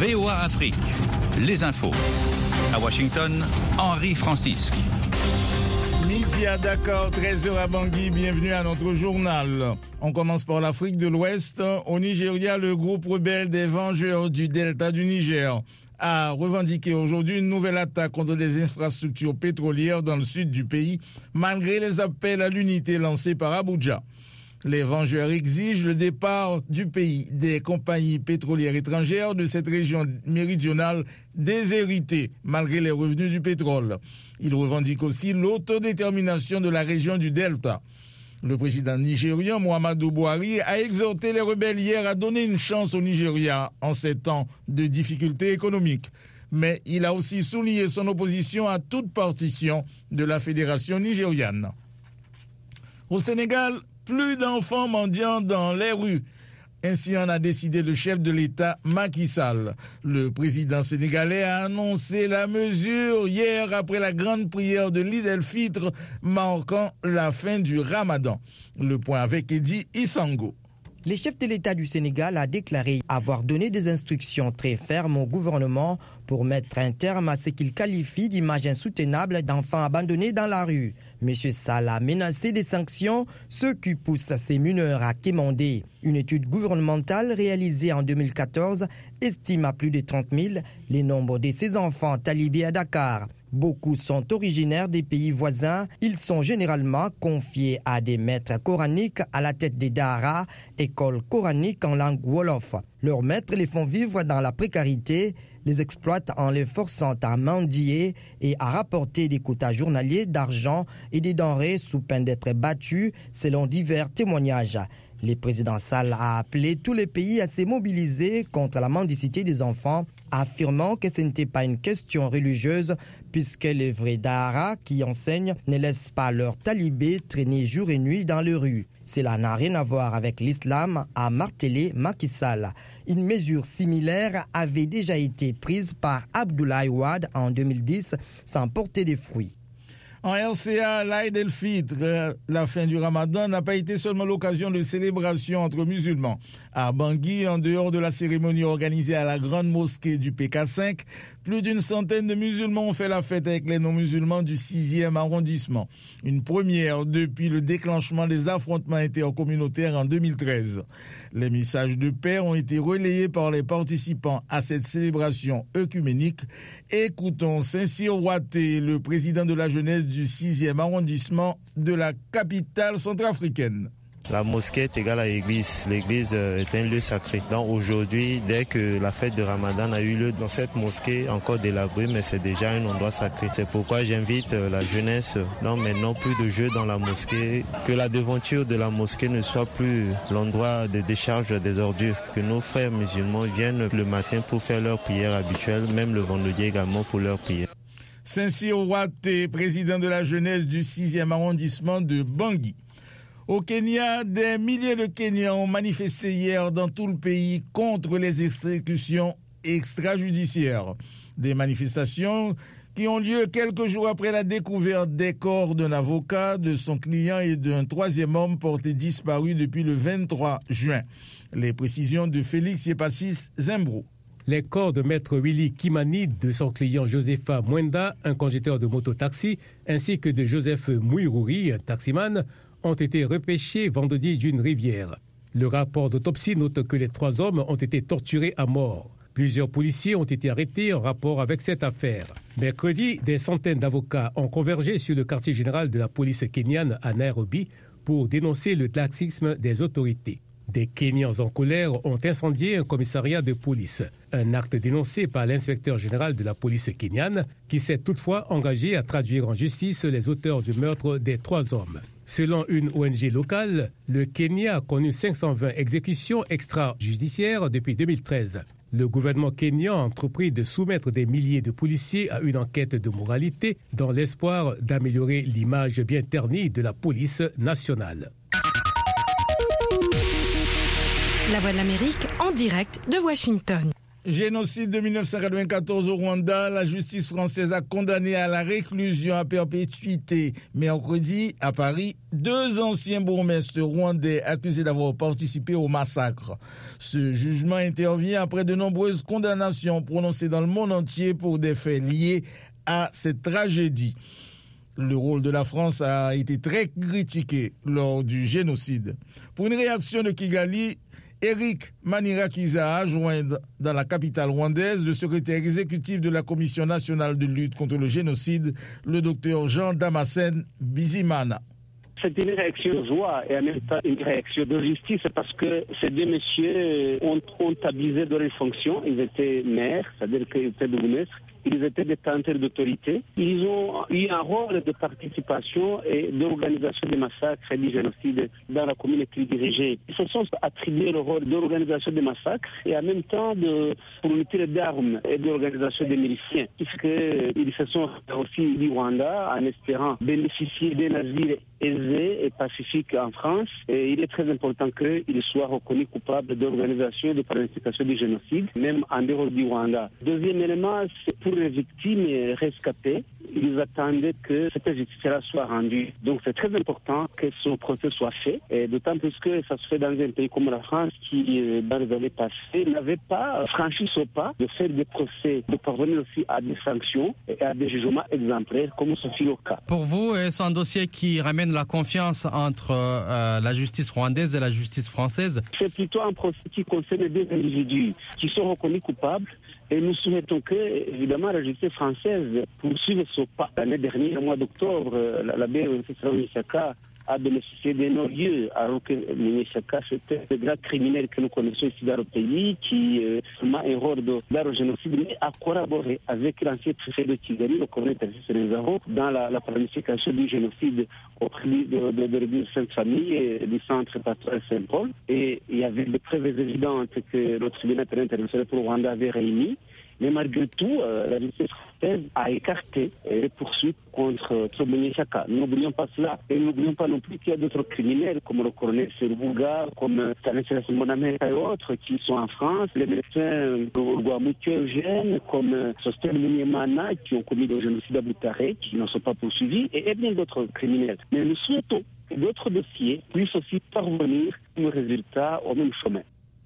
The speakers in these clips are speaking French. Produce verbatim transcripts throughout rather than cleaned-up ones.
V O A Afrique, les infos. À Washington, Henri Francisque. Midi à Dakar, treize heures à Bangui, bienvenue à notre journal. On commence par l'Afrique de l'Ouest. Au Nigeria, le groupe rebelle des Vengeurs du Delta du Niger a revendiqué aujourd'hui une nouvelle attaque contre des infrastructures pétrolières dans le sud du pays, malgré les appels à l'unité lancés par Abuja. Les Vengeurs exigent le départ du pays des compagnies pétrolières étrangères de cette région méridionale déshéritée, malgré les revenus du pétrole. Ils revendiquent aussi l'autodétermination de la région du Delta. Le président nigérian Muhammadu Buhari a exhorté les rebelles hier à donner une chance au Nigeria en ces temps de difficultés économiques. Mais il a aussi souligné son opposition à toute partition de la fédération nigériane. Au Sénégal, plus d'enfants mendiants dans les rues. Ainsi en a décidé le chef de l'État, Macky Sall. Le président sénégalais a annoncé la mesure hier après la grande prière de l'Eid el-Fitr, marquant la fin du Ramadan. Le point avec Edi Isango. Le chef de l'État du Sénégal a déclaré avoir donné des instructions très fermes au gouvernement pour mettre un terme à ce qu'il qualifie d'image insoutenable d'enfants abandonnés dans la rue. M. Sall a menacé des sanctions, ce qui pousse ces mineurs à quémander. Une étude gouvernementale réalisée en deux mille quatorze estime à plus de trente mille les nombres de ces enfants talibés à Dakar. Beaucoup sont originaires des pays voisins. Ils sont généralement confiés à des maîtres coraniques à la tête des Dahara, écoles coraniques en langue wolof. Leurs maîtres les font vivre dans la précarité, les exploitent en les forçant à mendier et à rapporter des quotas journaliers d'argent et des denrées sous peine d'être battus, selon divers témoignages. Le président Sall a appelé tous les pays à se mobiliser contre la mendicité des enfants, affirmant que ce n'était pas une question religieuse, puisque les vrais Dahara qui enseignent ne laissent pas leurs talibés traîner jour et nuit dans les rues. Cela n'a rien à voir avec l'islam, a martelé Macky Sall. Une mesure similaire avait déjà été prise par Abdoulaye Wade en deux mille dix sans porter des fruits. En R C A, l'Eid el-Fitr, la fin du Ramadan, n'a pas été seulement l'occasion de célébration entre musulmans. À Bangui, en dehors de la cérémonie organisée à la grande mosquée du P K cinq, plus d'une centaine de musulmans ont fait la fête avec les non-musulmans du sixième arrondissement. Une première depuis le déclenchement des affrontements intercommunautaires en deux mille treize. Les messages de paix ont été relayés par les participants à cette célébration œcuménique. Écoutons Saint-Cyr Ouaté, le président de la jeunesse du sixième arrondissement de la capitale centrafricaine. La mosquée est égale à l'église. L'église est un lieu sacré. Donc aujourd'hui, dès que la fête de Ramadan a eu lieu dans cette mosquée, encore délabrée, mais c'est déjà un endroit sacré. C'est pourquoi j'invite la jeunesse, non maintenant plus de jeux dans la mosquée, que la devanture de la mosquée ne soit plus l'endroit de décharge des ordures, que nos frères musulmans viennent le matin pour faire leurs prières habituelles, même le vendredi également pour leurs prières. Saint-Cyr Ouaté, président de la jeunesse du sixième arrondissement de Bangui. Au Kenya, des milliers de Kenyans ont manifesté hier dans tout le pays contre les exécutions extrajudiciaires. Des manifestations qui ont lieu quelques jours après la découverte des corps d'un avocat, de son client et d'un troisième homme porté disparu depuis le vingt-trois juin. Les précisions de Félix Yepassis Zembro. Les corps de maître Willy Kimani, de son client Josepha Mwenda, un conducteur de moto-taxi, ainsi que de Joseph Mouirouri, un taximan, ont été repêchés vendredi d'une rivière. Le rapport d'autopsie note que les trois hommes ont été torturés à mort. Plusieurs policiers ont été arrêtés en rapport avec cette affaire. Mercredi, des centaines d'avocats ont convergé sur le quartier général de la police kenyane à Nairobi pour dénoncer le laxisme des autorités. Des Kenyans en colère ont incendié un commissariat de police, un acte dénoncé par l'inspecteur général de la police kenyane, qui s'est toutefois engagé à traduire en justice les auteurs du meurtre des trois hommes. Selon une O N G locale, le Kenya a connu cinq cent vingt exécutions extrajudiciaires depuis deux mille treize. Le gouvernement kenyan a entrepris de soumettre des milliers de policiers à une enquête de moralité dans l'espoir d'améliorer l'image bien ternie de la police nationale. La Voix de l'Amérique en direct de Washington. Génocide de mille neuf cent quatre-vingt-quatorze au Rwanda, la justice française a condamné à la réclusion à perpétuité mercredi à Paris deux anciens bourgmestres rwandais accusés d'avoir participé au massacre. Ce jugement intervient après de nombreuses condamnations prononcées dans le monde entier pour des faits liés à cette tragédie. Le rôle de la France a été très critiqué lors du génocide. Pour une réaction de Kigali, Eric Manirakiza a joint dans la capitale rwandaise le secrétaire exécutif de la Commission nationale de lutte contre le génocide, le docteur Jean Damascène Bizimana. C'est une réaction de joie et en même temps une réaction de justice parce que ces deux messieurs ont, ont abusé de leurs fonctions. Ils étaient maires, c'est-à-dire qu'ils étaient bourgmestres. Ils étaient détenteurs d'autorité. Ils ont eu un rôle de participation et d'organisation des massacres et du génocide dans la commune qu'ils dirigeaient. Ils se sont attribués le rôle d'organisation des massacres et en même temps de fourniture d'armes et d'organisation des miliciens, puisqu'ils se sont aussi du Rwanda en espérant bénéficier d'un asile aisé et pacifique en France. Et il est très important qu'ils soient reconnus coupables d'organisation et de planification du génocide, même en dehors du Rwanda. Deuxième élément, c'est pour les victimes rescapées. Ils attendaient que cette justice soit rendue. Donc c'est très important que ce procès soit fait, et d'autant plus que ça se fait dans un pays comme la France qui, dans les années passées, n'avait pas franchi ce pas de faire des procès, de parvenir aussi à des sanctions et à des jugements exemplaires, comme ce fut le cas. Pour vous, c'est un dossier qui ramène la confiance entre euh, la justice rwandaise et la justice française? C'est plutôt un procès qui concerne des individus qui sont reconnus coupables. Et nous souhaitons que, évidemment, la justice française poursuive ce pas. L'année dernière, au mois d'octobre, l'abbé Misaka a bénéficié d'un non-lieu, alors que Misaka, c'était un grand criminel que nous connaissons ici dans le pays, qui euh, a un rôle de le génocide, mais a collaboré avec l'ancien préfet de Kigali, le colonel Tarcisse Nzaro, dans la, la planification du génocide auprès de, de, de l'église Sainte-Famille et du centre pastoral Saint-Paul. Et il y avait des preuves évidentes que le tribunal international pour le Rwanda avait réuni. Mais malgré tout, euh, la justice française a écarté les poursuites contre Tsobonye Chaka. Nous n'oublions pas cela. Et nous n'oublions pas non plus qu'il y a d'autres criminels, comme le colonel Serubuga, comme Stanislas Monamé et autres, qui sont en France. Les médecins Guamouti Eugène, comme Sostel Munyemana, qui ont commis le génocide à Boutaré, qui ne sont pas poursuivis, et, et bien d'autres criminels. Mais nous souhaitons que d'autres dossiers puissent aussi parvenir comme résultat au même chemin.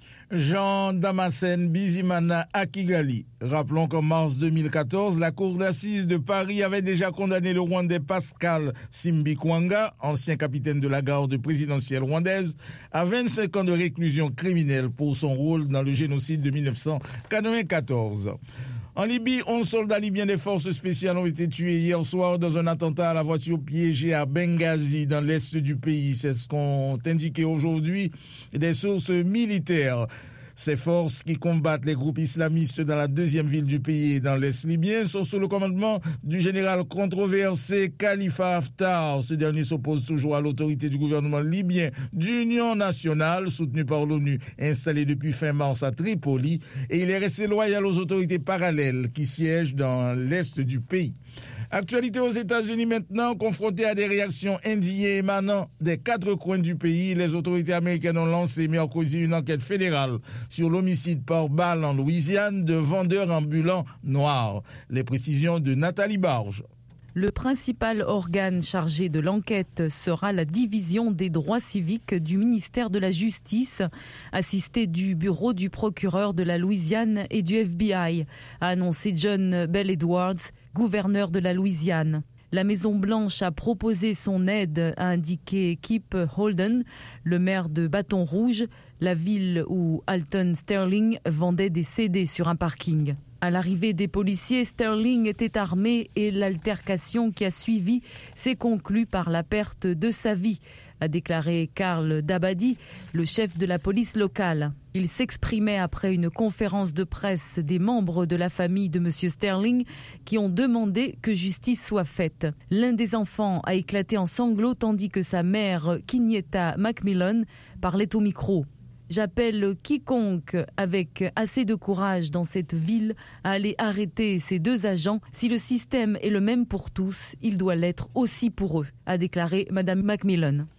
Jean Damascène Bizimana à Kigali. Rappelons qu'en mars deux mille quatorze, la Cour d'assises de Paris avait déjà condamné le Rwandais Pascal Simbikwanga, ancien capitaine de la garde présidentielle rwandaise, à vingt-cinq ans de réclusion criminelle pour son rôle dans le génocide de mille neuf cent quatre-vingt-quatorze. En Libye, onze soldats libyens des forces spéciales ont été tués hier soir dans un attentat à la voiture piégée à Benghazi, dans l'est du pays. C'est ce qu'ont indiqué aujourd'hui des sources militaires. Ces forces qui combattent les groupes islamistes dans la deuxième ville du pays et dans l'est libyen sont sous le commandement du général controversé Khalifa Haftar. Ce dernier s'oppose toujours à l'autorité du gouvernement libyen d'union nationale, soutenu par l'ONU, installé depuis fin mars à Tripoli, et il est resté loyal aux autorités parallèles qui siègent dans l'est du pays. Actualité aux États-Unis maintenant, confrontée à des réactions indignées émanant des quatre coins du pays, les autorités américaines ont lancé mercredi une enquête fédérale sur l'homicide par balle en Louisiane de vendeurs ambulants noirs. Les précisions de Nathalie Barge. Le principal organe chargé de l'enquête sera la division des droits civiques du ministère de la Justice, assisté du bureau du procureur de la Louisiane et du F B I, a annoncé John Bell Edwards, gouverneur de la Louisiane. La Maison-Blanche a proposé son aide, a indiqué Kip Holden, le maire de Bâton Rouge, la ville où Alton Sterling vendait des C D sur un parking. À l'arrivée des policiers, Sterling était armé et l'altercation qui a suivi s'est conclue par la perte de sa vie, a déclaré Karl Dabadi, le chef de la police locale. Il s'exprimait après une conférence de presse des membres de la famille de M. Sterling qui ont demandé que justice soit faite. L'un des enfants a éclaté en sanglots tandis que sa mère, Kinyeta Macmillan, parlait au micro. J'appelle quiconque avec assez de courage dans cette ville à aller arrêter ces deux agents. Si le système est le même pour tous, il doit l'être aussi pour eux, a déclaré Mme Macmillan.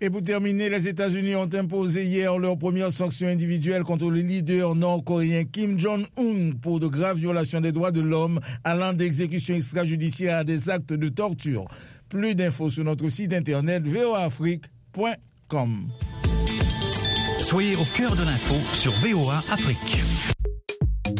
Et pour terminer, les États-Unis ont imposé hier leur première sanction individuelle contre le leader nord-coréen Kim Jong-un pour de graves violations des droits de l'homme allant d'exécutions extrajudiciaires à des actes de torture. Plus d'infos sur notre site internet v o a afrique point com. Soyez au cœur de l'info sur V O A Afrique.